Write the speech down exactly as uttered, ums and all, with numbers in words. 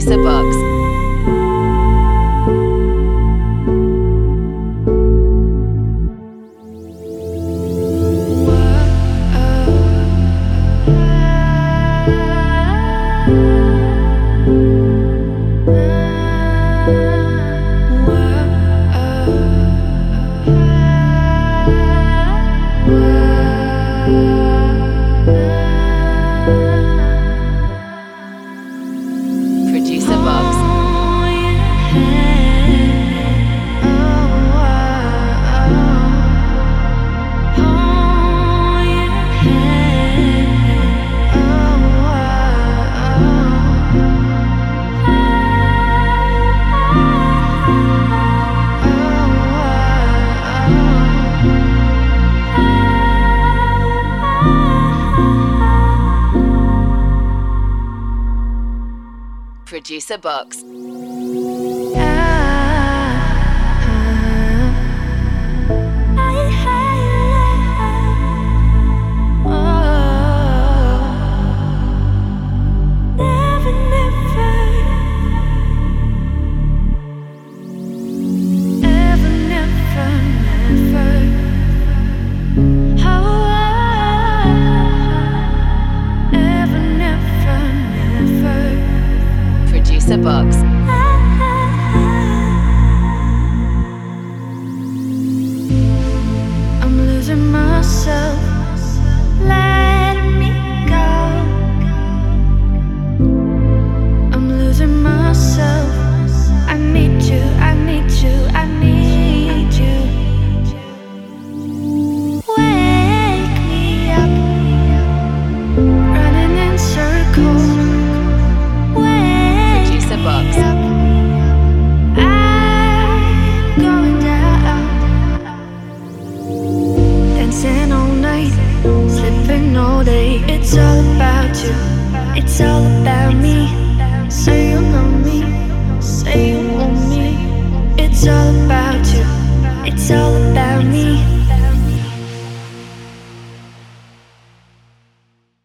Producer Box. Producer Box. Producer Box. Producer Box. I'm losing myself, letting me go. I'm losing myself. I need you, I need you, I need you. Wake me up, running in circles. Producer Box. I'm going down, dancing all night, sleeping all day. It's all about you, it's all about me. Say you love me, say you want me. It's all about you, it's all about